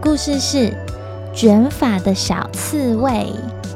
故事是卷发的小刺猬。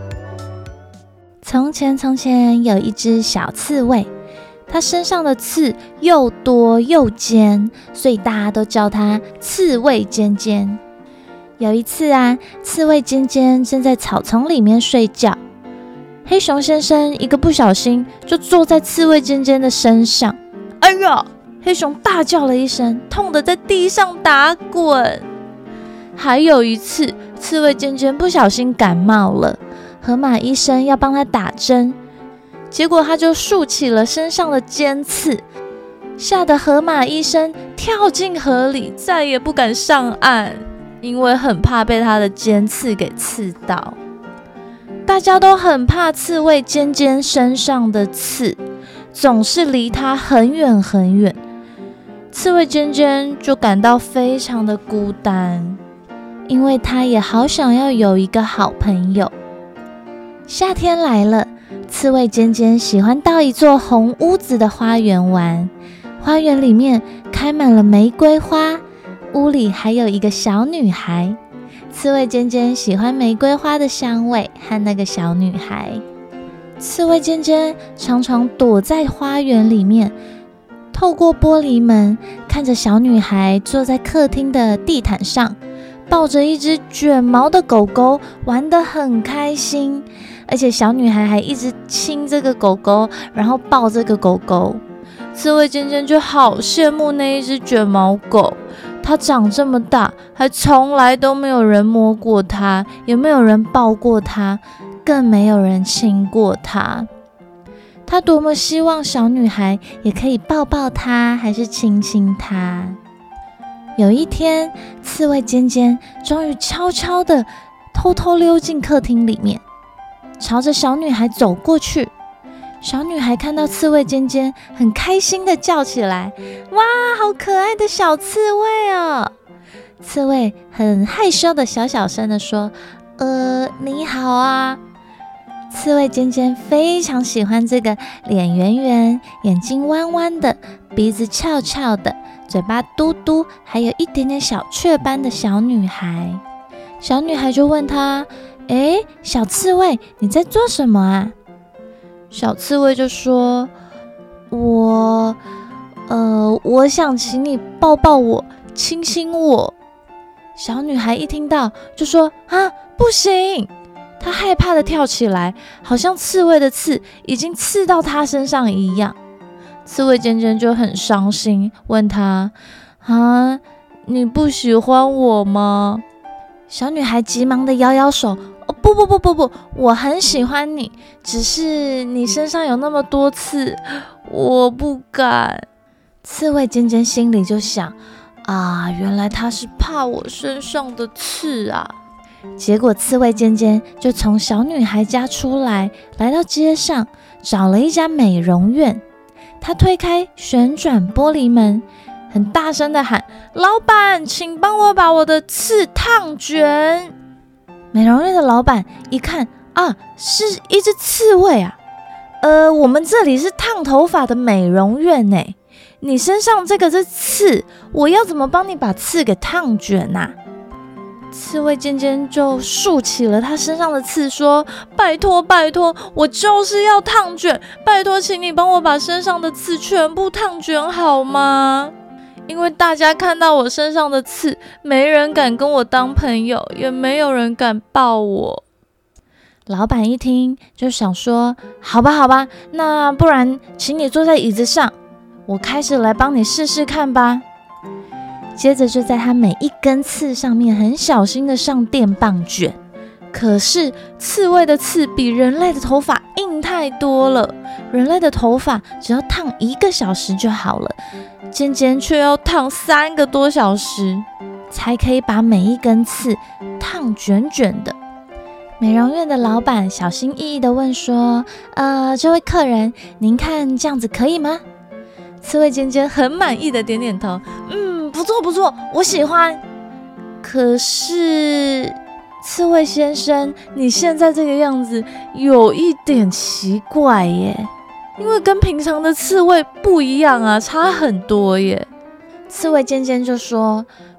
从前有一只小刺猬，它身上的刺又多又尖，所以大家都叫它刺猬尖尖。有一次啊，刺猬尖尖正在草丛里面睡觉，黑熊先生一个不小心就坐在刺猬尖尖的身上，哎呀！黑熊大叫了一声，痛得在地上打滚。还有一次，刺猬尖尖不小心感冒了，河马医生要帮他打针，结果他就竖起了身上的尖刺，吓得河马医生跳进河里，再也不敢上岸，因为很怕被他的尖刺给刺到。大家都很怕刺猬尖尖身上的刺，总是离他很远很远。刺猬尖尖就感到非常的孤单，因为他也好想要有一个好朋友。夏天来了，刺猬尖尖喜欢到一座红屋子的花园玩，花园里面开满了玫瑰花，屋里还有一个小女孩。刺猬尖尖喜欢玫瑰花的香味和那个小女孩。刺猬尖尖常常躲在花园里面，透过玻璃门看着小女孩坐在客厅的地毯上，抱着一只卷毛的狗狗，玩得很开心。而且小女孩还一直亲这个狗狗，然后抱这个狗狗。刺猬尖尖就好羡慕那一只卷毛狗，它长这么大，还从来都没有人摸过它，也没有人抱过它，更没有人亲过它。他多么希望小女孩也可以抱抱她，还是亲亲她。有一天，刺猬尖尖终于悄悄地偷偷溜进客厅里面，朝着小女孩走过去。小女孩看到刺猬尖尖，很开心地叫起来：哇，好可爱的小刺猬哦！刺猬很害羞的小声地说：你好啊。刺猬尖尖非常喜欢这个脸圆圆、眼睛弯弯的、鼻子翘翘的、嘴巴嘟嘟，还有一点点小雀斑的小女孩。小女孩就问她：小刺猬，你在做什么啊？小刺猬就说：我想请你抱抱我，亲亲我。小女孩一听到就说：啊，不行！她害怕的跳起来，好像刺猬的刺已经刺到她身上一样。刺猬尖尖就很伤心，问她：啊，你不喜欢我吗？小女孩急忙的摇摇手：不，我很喜欢你，只是你身上有那么多刺，我不敢。刺猬尖尖心里就想：啊，原来她是怕我身上的刺啊。结果刺猬尖尖就从小女孩家出来，来到街上，找了一家美容院。他推开旋转玻璃门，很大声的喊：老板，请帮我把我的刺烫卷。美容院的老板一看，啊，是一只刺猬啊。我们这里是烫头发的美容院耶，你身上这个是刺，我要怎么帮你把刺给烫卷啊？刺猬尖尖就竖起了他身上的刺，说：拜托，我就是要烫卷，拜托，请你帮我把身上的刺全部烫卷好吗？因为大家看到我身上的刺，没人敢跟我当朋友，也没有人敢抱我。老板一听就想说：好吧，那不然请你坐在椅子上，我开始来帮你试试看吧。接着就在他每一根刺上面很小心的上电棒卷，可是刺猬的刺比人类的头发硬太多了，人类的头发只要烫1个小时就好了，尖尖却要烫3个多小时，才可以把每一根刺烫卷卷的。美容院的老板小心翼翼的问说：这位客人，您看这样子可以吗？刺猬尖尖很满意的点点头：不错，我喜欢。可是刺猬先生，你现在这个样子有一点奇怪耶，因为跟平常的刺猬不一样啊，差很多耶。刺猬尖尖就说：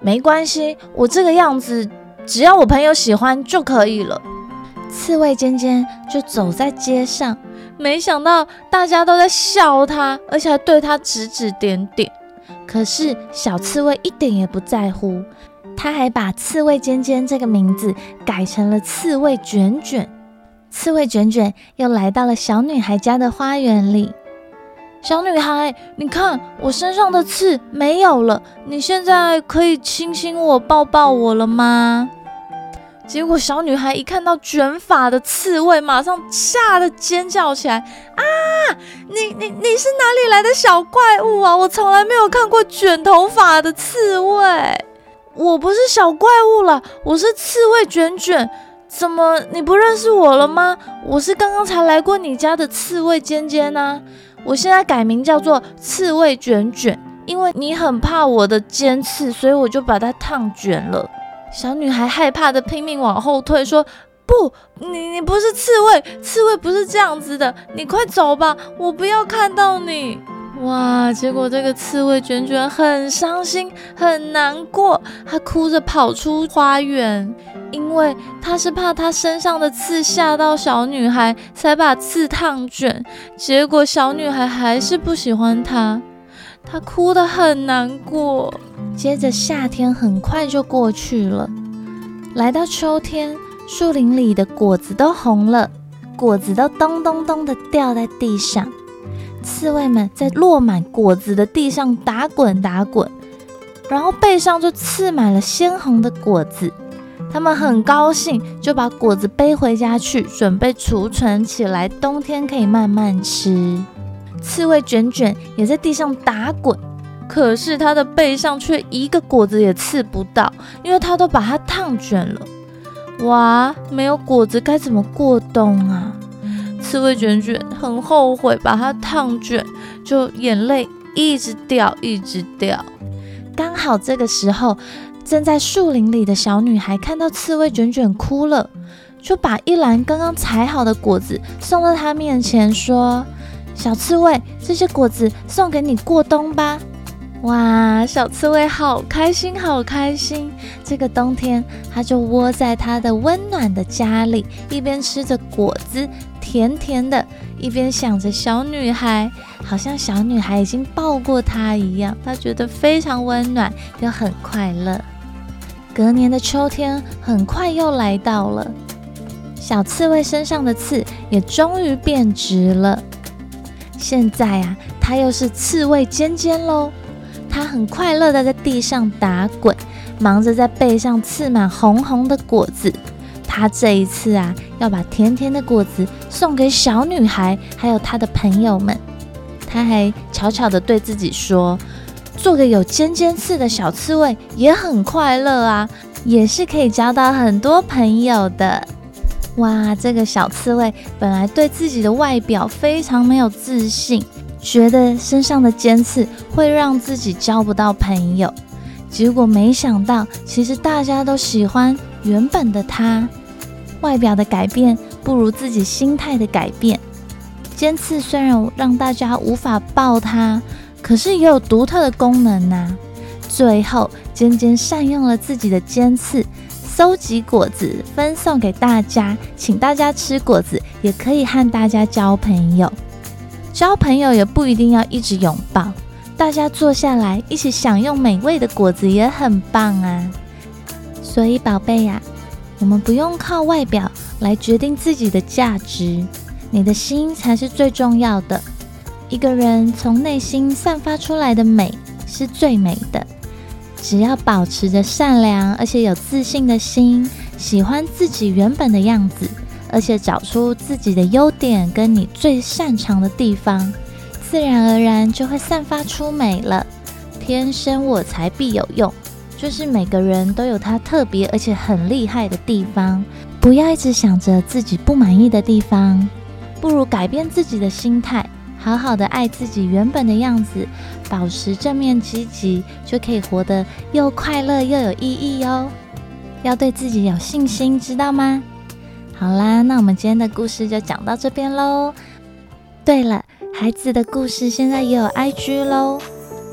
没关系，我这个样子只要我朋友喜欢就可以了。刺猬尖尖就走在街上，没想到大家都在笑他，而且还对他指指点点。可是小刺猬一点也不在乎，他还把刺猬尖尖这个名字改成了刺猬卷卷。刺猬卷卷又来到了小女孩家的花园里。小女孩，你看我身上的刺没有了，你现在可以亲亲我、抱抱我了吗？结果小女孩一看到卷发的刺猬，马上吓得尖叫起来：啊！你是哪里来的小怪物啊？我从来没有看过卷头发的刺猬。我不是小怪物啦，我是刺猬卷卷。怎么你不认识我了吗？我是刚刚才来过你家的刺猬尖尖啊！我现在改名叫做刺猬卷卷，因为你很怕我的尖刺，所以我就把它烫卷了。小女孩害怕的拼命往后退，说：不，你不是刺猬，刺猬不是这样子的，你快走吧，我不要看到你。哇！结果这个刺猬卷卷很伤心，很难过，她哭着跑出花园，因为她是怕她身上的刺吓到小女孩，才把刺烫卷。结果小女孩还是不喜欢她，她哭得很难过。接着夏天很快就过去了，来到秋天，树林里的果子都红了，果子都咚咚咚的掉在地上。刺猬们在落满果子的地上打滚打滚，然后背上就刺满了鲜红的果子。他们很高兴，就把果子背回家去，准备储存起来，冬天可以慢慢吃。刺猬卷卷也在地上打滚，可是它的背上却一个果子也刺不到，因为它都把它烫卷了。哇，没有果子该怎么过冬啊？刺猬卷卷很后悔把它烫卷，就眼泪一直掉一直掉。刚好这个时候，正在树林里的小女孩看到刺猬卷卷哭了，就把一篮刚刚采好的果子送到她面前，说：小刺猬，这些果子送给你过冬吧。哇，小刺猬好开心好开心，这个冬天它就窝在它的温暖的家里，一边吃着果子甜甜的，一边想着小女孩，好像小女孩已经抱过它一样，它觉得非常温暖又很快乐。隔年的秋天很快又来到了，小刺猬身上的刺也终于变直了。现在啊，它又是刺猬尖尖咯。它很快乐的在地上打滚，忙着在背上刺满红红的果子。它这一次啊，要把甜甜的果子送给小女孩，还有她的朋友们。它还悄悄的对自己说，做个有尖尖刺的小刺猬也很快乐啊，也是可以交到很多朋友的。哇，这个小刺猬本来对自己的外表非常没有自信，觉得身上的尖刺会让自己交不到朋友，结果没想到，其实大家都喜欢原本的他。外表的改变不如自己心态的改变。尖刺虽然让大家无法抱它，可是也有独特的功能啊。最后，尖尖善用了自己的尖刺，搜集果子分送给大家，请大家吃果子，也可以和大家交朋友。交朋友也不一定要一直拥抱，大家坐下来一起享用美味的果子也很棒啊。所以宝贝呀，我们不用靠外表来决定自己的价值，你的心才是最重要的。一个人从内心散发出来的美是最美的。只要保持着善良而且有自信的心，喜欢自己原本的样子，而且找出自己的优点跟你最擅长的地方，自然而然就会散发出美了。天生我材必有用，就是每个人都有他特别而且很厉害的地方，不要一直想着自己不满意的地方，不如改变自己的心态，好好的爱自己原本的样子，保持正面积极，就可以活得又快乐又有意义哦。要对自己有信心，知道吗？好啦，那我们今天的故事就讲到这边咯。对了，孩子的故事现在也有 IG 咯，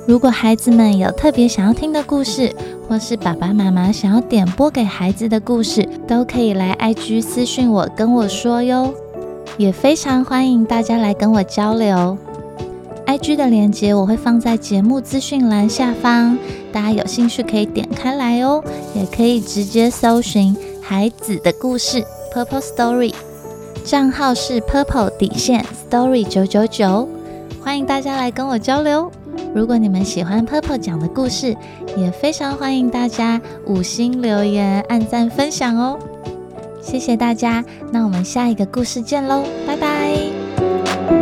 如果孩子们有特别想要听的故事，或是爸爸妈妈想要点播给孩子的故事，都可以来 IG 私讯我跟我说哟。也非常欢迎大家来跟我交流。IG 的连结我会放在节目资讯栏下方，大家有兴趣可以点开来哦，也可以直接搜寻孩子的故事 Purple Story， 账号是 Purple Story 999，欢迎大家来跟我交流。如果你们喜欢 Purple 讲的故事，也非常欢迎大家5星留言、按赞、分享哦。谢谢大家，那我们下一个故事见喽，拜拜。